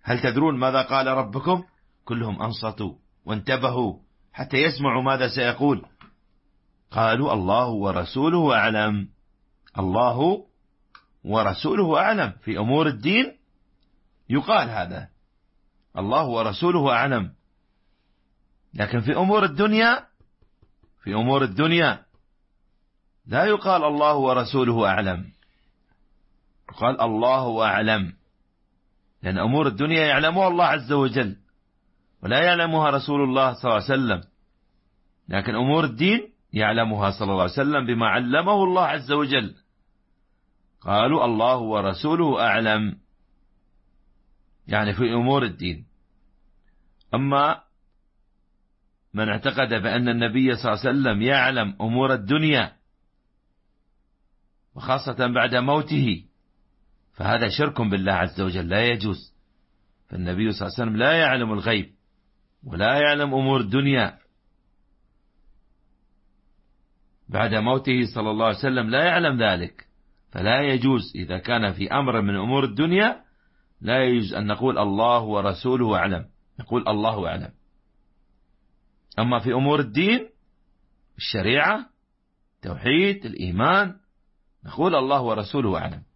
هل تدرون ماذا قال ربكم؟ كلهم أنصتوا وانتبهوا حتى يسمعوا ماذا سيقول. قالوا الله ورسوله أعلم. الله ورسوله أعلم. في أمور الدين يقال هذا، الله ورسوله أعلم. لكن في أمور الدنيا لا يقال الله ورسوله أعلم، يقال الله أعلم، لأن أمور الدنيا يعلمها الله عز وجل ولا يعلمها رسول الله صلى الله عليه وسلم، لكن أمور الدين يعلمها صلى الله عليه وسلم بما علمه الله عز وجل. قالوا الله ورسوله أعلم، يعني في أمور الدين. أما من اعتقد بأن النبي صلى الله عليه وسلم يعلم أمور الدنيا وخاصة بعد موته فهذا شرك بالله عز وجل، لا يجوز. فالنبي صلى الله عليه وسلم لا يعلم الغيب ولا يعلم أمور الدنيا، بعد موته صلى الله عليه وسلم لا يعلم ذلك، فلا يجوز إذا كان في أمر من أمور الدنيا لا يجوز أن نقول الله ورسوله أعلم، نقول الله أعلم. أما في أمور الدين الشريعة توحيد الإيمان نقول الله ورسوله أعلم.